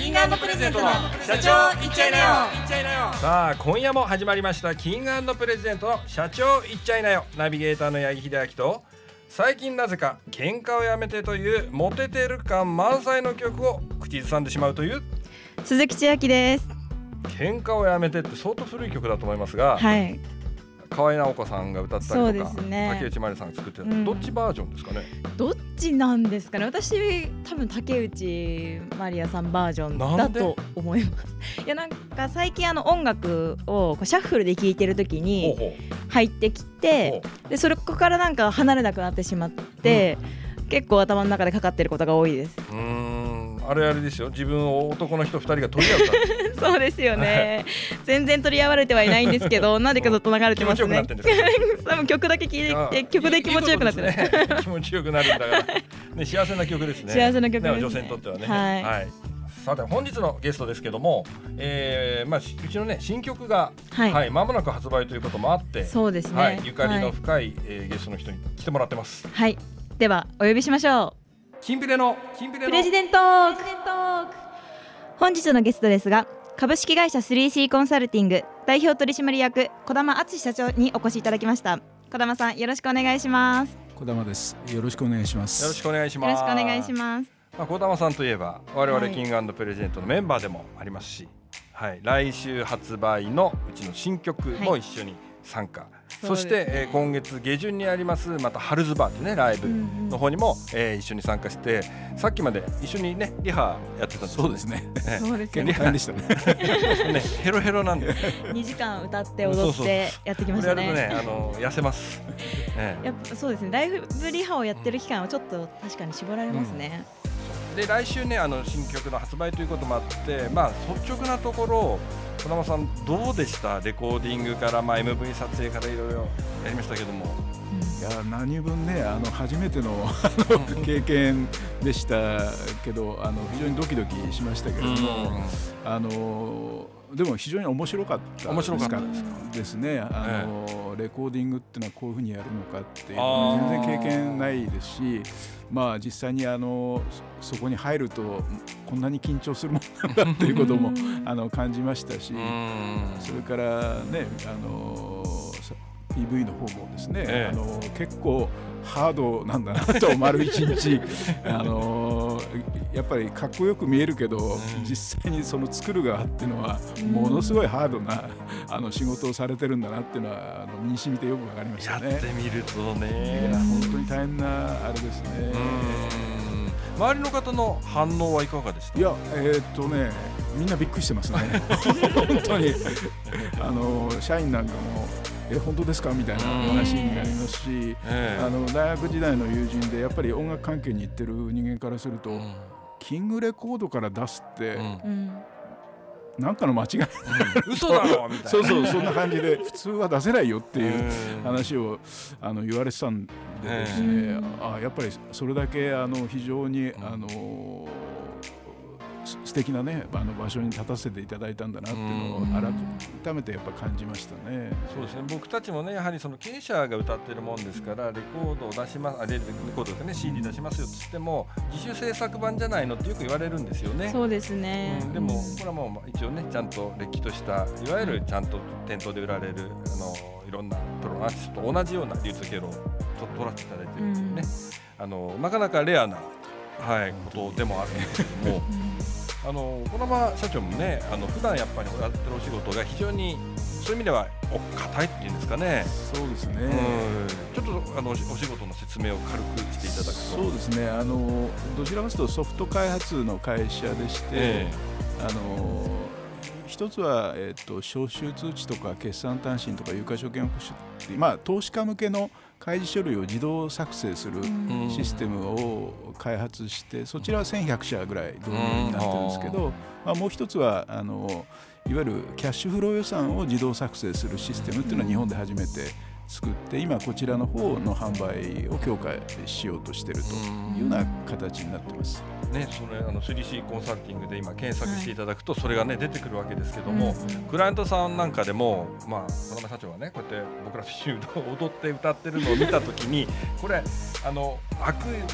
キング&プレゼントの社長言っちゃいなよ。 さあ今夜も始まりましたキング&プレゼントの社長言っちゃいなよ。ナビゲーターの八木秀明と最近なぜか喧嘩をやめてというモテてる感満載の曲を口ずさんでしまうという鈴木千秋です。 喧嘩をやめてって相当古い曲だと思いますが、 はい、 河合直子さんが歌ったりとか、 そうですね、 竹内まりさんが作ってた、どっちバージョンですかね。 どっちなんですかね。私多分竹内まりやさんバージョンだと思います。いやなんか最近音楽をこうシャッフルで聴いてる時に入ってきて、でそれここからなんか離れなくなってしまって、結構頭の中でかかってることが多いです。 あれですよ、自分を男の人2人が取り合うからそうですよね全然取り合われてはいないんですけどなんでかずっと流れてますね。多分曲だけ聴いて曲で気持ちよくなってる、 気持ちよくなるんだから、ね、幸せな曲ですね。 幸せな曲ですね、 女性にとってはね。 はい、 さて本日のゲストですけども、うちのね新曲が間もなく発売ということもあって、 そうですね、 ゆかりの深い、ゲストの人に来てもらってます。 はい、ではお呼びしましょう。 キンピレのプレジデントーク。本日のゲストですが、株式会社 3C コンサルティング代表取締役児玉敦社長にお越しいただきました。児玉さん、よろしくお願いします。 児玉です。よろしくお願いします。 よろしくお願いします。 よろしくお願いします。 児玉さんといえば我々キング&プレジデントのメンバーでもありますし、来週発売のうちの新曲も一緒に参加、そして、今月下旬にありますまた春ズバーというねライブの方にも、一緒に参加して、さっきまで一緒にねリハやってたんです。 そうですね。 そうですよね。大変でしたね。 ね、ヘロヘロなんで 2時間歌って踊ってやってきましたね。 これやるとね痩せます。 やっぱそうですね。ライブリハをやってる期間はちょっと確かに絞られますね。 で来週ね新曲の発売ということもあって、率直なところ児玉さんどうでした？レコーディングから、MV 撮影からいろいろやりましたけども、 いや何分ね初めての経験でしたけど非常にドキドキしましたけれども、でも非常に面白かったですね。レコーディングっていうのはこういうふうにやるのかっていうのは全然経験ないですし、実際にそこに入るとこんなに緊張するものなんだっていうことも感じましたし、それからねPV の方もですね、結構ハードなんだなと丸一日やっぱりかっこよく見えるけど、実際にその作る側っていうのはものすごいハードな仕事をされてるんだなっていうのは身に染みてよくわかりましたね。 やってみるとね、 いや本当に大変なあれですね。 周りの方の反応はいかがでした？ いやみんなびっくりしてますね本当に社員なんかも本当ですかみたいな話になりますし、大学時代の友人でやっぱり音楽関係に行ってる人間からすると、キングレコードから出すって、なんかの間違い、 嘘だろみたいな、 そうそんな感じで普通は出せないよっていう話を言われてたんでですね、やっぱりそれだけ非常に素敵なね場所に立たせていただいたんだなっていうのを改めてやっぱ感じましたね。 そうですね。僕たちもねやはりその経営者が歌ってるもんですから、レコードを出します、レコードでね CD 出しますよって言っても自主制作版じゃないのってよく言われるんですよね。 そうですね。 でもこれはもう一応ねちゃんとれっきとしたいわゆるちゃんと店頭で売られるいろんなプロのアーティストと同じような流通経路を取らせていただいてるんですね。なかなかレアな、ことでもあるんですけども児玉社長もね普段やっぱりやってるお仕事が非常にそういう意味では硬いっていうんですかね。 そうですね。 ちょっとお仕事の説明を軽くしていただくと。 そうですね。どちらかというとソフト開発の会社でして、一つは、招集通知とか決算単身とか有価証券保守っていう、投資家向けの開示書類を自動作成するシステムを開発して、そちらは1100社ぐらい導入になってるんですけど、もう一つはいわゆるキャッシュフロー予算を自動作成するシステムっていうのは日本で初めて作って、今こちらの方の販売を強化しようとしているというような形になってます。 ね、それ3C コンサルティングで今検索していただくとそれがね出てくるわけですけども、クライアントさんなんかでも児玉社長がねこうやって僕らと一緒に踊って歌ってるのを見たときにこれ悪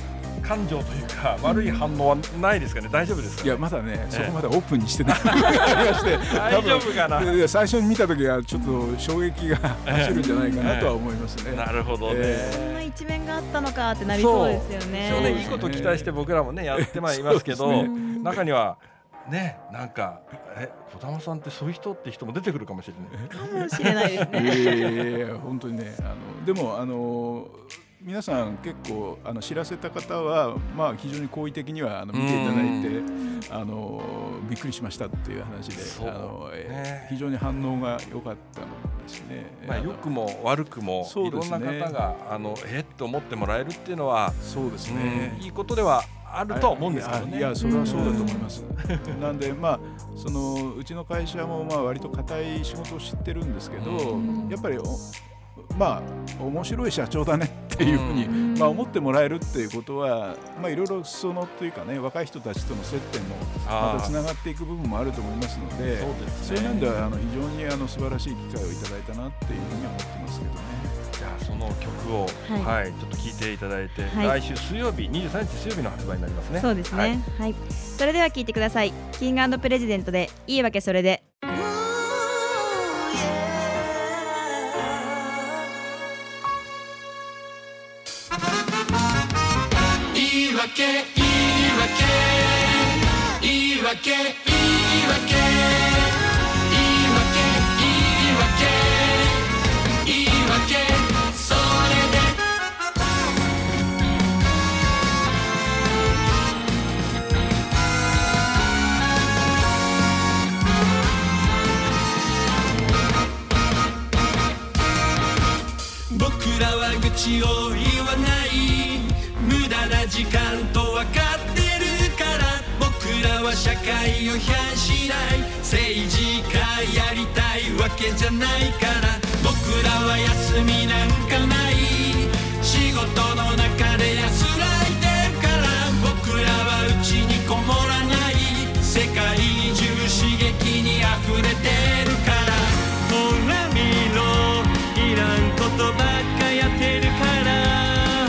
感情というか悪い反応はないですかね。大丈夫ですかね。 いやまだね、そこまでオープンにしてないありまして大丈夫かな。 最初に見た時はちょっと衝撃が走るんじゃないかなとは思いますね。 なるほどね、 そんな一面があったのかってなりそうですよね。 そうね、いいこと期待して僕らもねやってまいりますけど、中にはね、なんか児玉さんってそういう人って人も出てくるかもしれないかもしれないですね。 本当にね、でも皆さん結構知らせた方は、まあ、非常に好意的には見ていただいてびっくりしましたっていう話で、非常に反応が良かったのですね。 まあ、良くも悪くも、いろんな方がって思ってもらえるっていうのは、 そうですね、 いいことではあるとは思うんですけどね。 いやそれはそうだと思います。なんでまあうちの会社もまあ割と固い仕事を知ってるんですけど、やっぱりまあ面白い社長だねっていうふうにまあ思ってもらえるっていうことは、まあいろいろ裾野というかね、若い人たちとの接点もまたつながっていく部分もあると思いますので、そういう面では非常に素晴らしい機会をいただいたなっていうふうに思ってますけどね。 じゃあその曲を、はいちょっと聴いていただいて、来週水曜日23日水曜日の発売になりますね。 そうですね、はい、それでは聴いてください。キング&プレジデントでいいわけそれで。 いいわけいいわけいいわけいいわけいいわけいいわけいいわけそれで僕らは愚痴を言わない無駄な時間と分かってるから僕らは社会を批判しない政治家やりたいわけじゃないから僕らは休みなんかない仕事の中で安らいでるから僕らはうちにこもらない世界中刺激に溢れてるからほら見ろいらんことばっかやってるから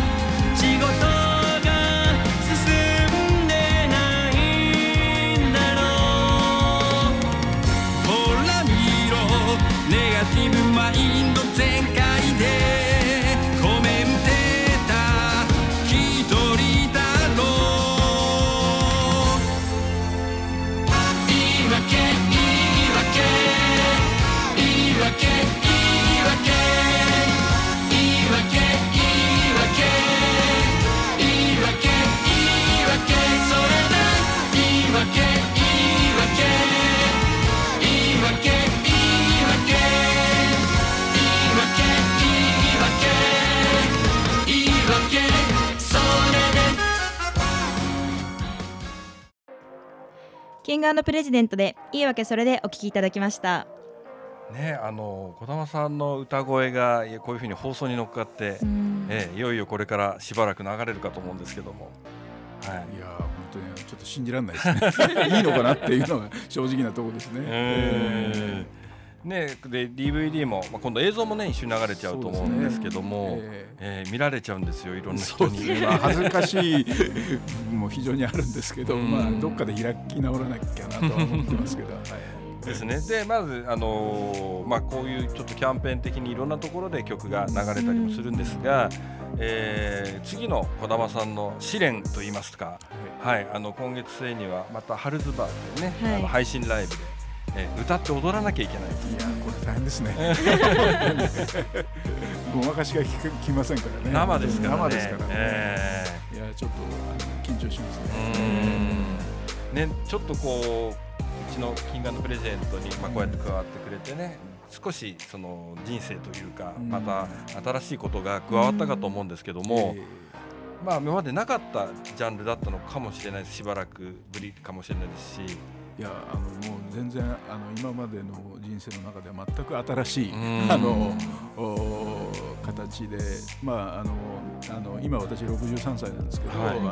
マインド全開でコメンテーター気取りだろういいわけいいわけいいわけいいわけいいわけいいわけいいわけいいわけそれでいいわけいいわけいいわけいいわけキング&プレジデントでいいわけそれでお聞きいただきましたね。児玉さんの歌声がこういうふうに放送に乗っかって、いよいよこれからしばらく流れるかと思うんですけども、 いや本当にちょっと信じられないですねいいのかなっていうのが正直なところですね。 ね、で DVD も、今度映像もね一緒に流れちゃうと思うんですけども、見られちゃうんですよいろんな人に。 恥ずかしいも非常にあるんですけど、どっかで開き直らなきゃなとは思ってますけどですね。でまず、こういうちょっとキャンペーン的にいろんなところで曲が流れたりもするんですが、次の児玉さんの試練といいますか、今月末にはまたハルズバーでね、配信ライブで歌って踊らなきゃいけない。 いやこれ大変ですねごまかしがきませんからね。 生ですからね。 生ですからね。いやちょっと緊張しますね。ちょっとこううちのキング&プレゼントにこうやって加わってくれてね、少しその人生というかまた新しいことが加わったかと思うんですけども、今までなかったジャンルだったのかもしれないです。しばらくぶりかもしれないですし。 いやもう全然今までの人生の中では全く新しい形で、今私63歳なんですけど、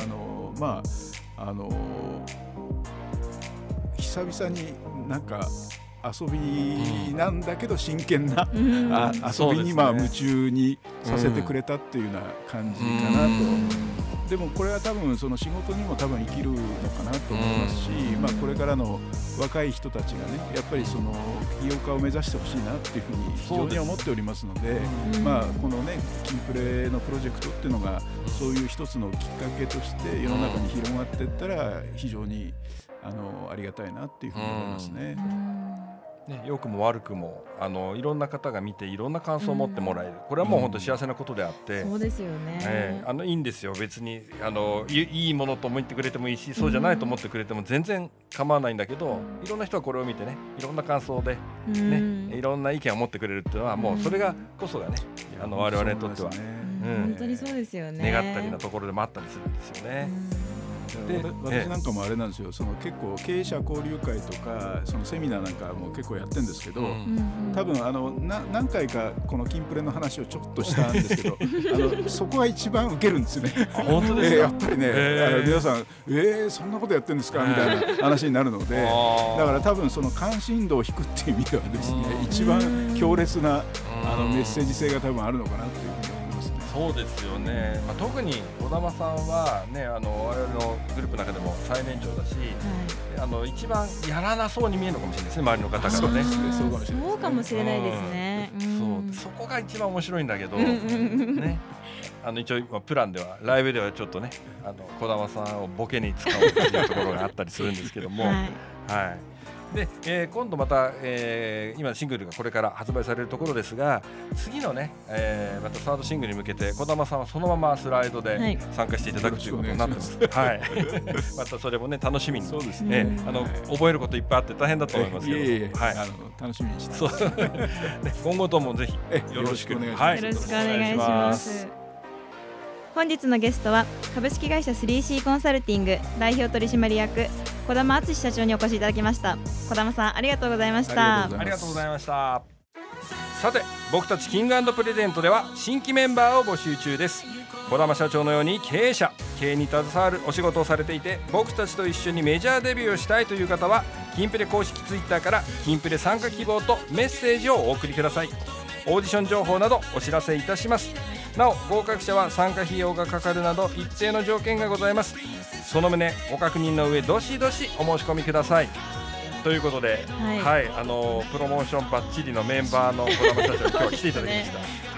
久々になんか遊びなんだけど真剣な、遊びに夢中にさせてくれたっていうような感じかなと。 でもこれは多分その仕事にも多分生きるのかなと思いますし、まあ、これからの若い人たちがねやっぱりその起業家を目指してほしいなっていうふうに非常に思っておりますので、まあ、このねキンプレのプロジェクトっていうのがそういう一つのきっかけとして世の中に広がっていったら非常にありがたいなっていうふうに思いますね。 ね、良くも悪くもいろんな方が見ていろんな感想を持ってもらえる、これはもう本当幸せなことであって、 そうですよね、 いいんですよ。別にいいものと思ってくれてもいいし、そうじゃないと思ってくれても全然構わないんだけど、いろんな人がこれを見てねいろんな感想で、ね、いろんな意見を持ってくれるっていうのはもうそれがこそがね我々にとっては、 本当にそうですよね。 願ったりなところでもあったりするんですよね。 で私なんかもあれなんですよ、その結構経営者交流会とかそのセミナーなんかも結構やってるんですけど、多分何回かこのキンプレの話をちょっとしたんですけどそこが一番受けるんですね。 本当ですか？ やっぱりね、皆さんそんなことやってるんですかみたいな話になるので、だから多分その関心度を引くっていう意味ではですね、一番強烈なメッセージ性が多分あるのかなっていうふうに思いますね。 そうですよね、まあ、特に児玉さんは、ね、我々のグループの中でも最年長だし、一番やらなそうに見えるのかもしれないですね、周りの方からね。 そうかもしれないですね。 そこが一番面白いんだけど、ね、一応プランではライブではちょっとね児玉さんをボケに使おうというところがあったりするんですけども、で今度また、今シングルがこれから発売されるところですが、次のね、またサードシングルに向けて児玉さんはそのままスライドで参加していただくということになってます。またそれもね楽しみに、覚えることいっぱいあって大変だと思いますけど、 楽しみにしてます。 今後ともぜひよろしくお願いします。 よろしくお願いします。本日のゲストは株式会社 3C コンサルティング代表取締役児玉敦社長にお越しいただきました。児玉さんありがとうございました。 ありがとうございました。さて僕たちキング&プレゼントでは新規メンバーを募集中です。児玉社長のように経営者、経営に携わるお仕事をされていて、僕たちと一緒にメジャーデビューをしたいという方はキンプレ公式ツイッターからキンプレ参加希望とメッセージをお送りください。オーディション情報などお知らせいたします。なお合格者は参加費用がかかるなど一定の条件がございます。その旨ご確認の上どしどしお申し込みください。ということで、プロモーションバッチリのメンバーの児玉社長に今日は来ていただきました。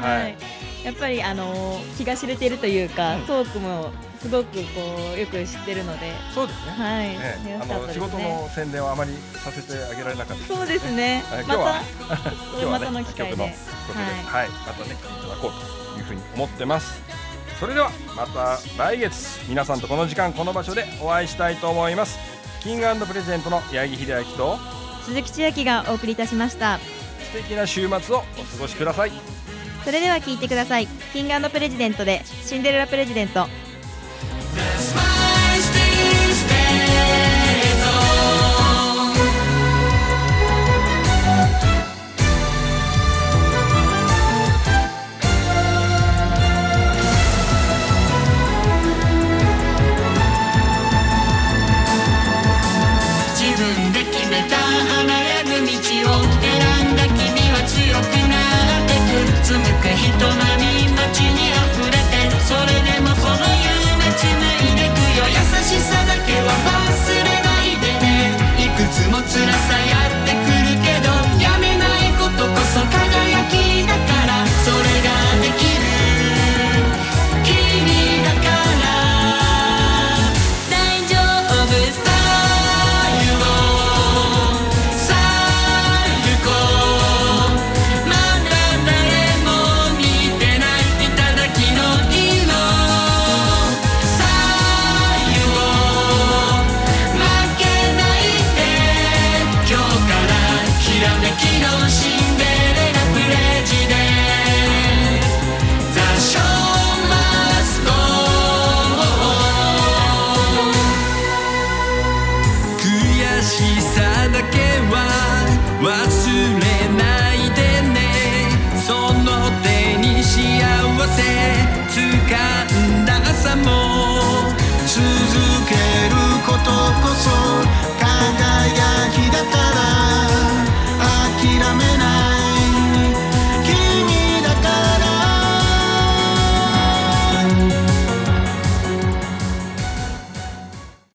やっぱり気が知れてるというか、トークもすごくよく知ってるので、 そうですね。仕事の宣伝はあまりさせてあげられなかったです。 そうですね。 今日はまたの機会で、 またね来ていただこうというふうに思ってます。それではまた来月皆さんとこの時間この場所でお会いしたいと思います。キング&プレゼントの八木秀明と鈴木千秋がお送りいたしました。 素敵な週末をお過ごしください。 それでは聞いてください。キング&プレジデントでシンデレラプレジデント。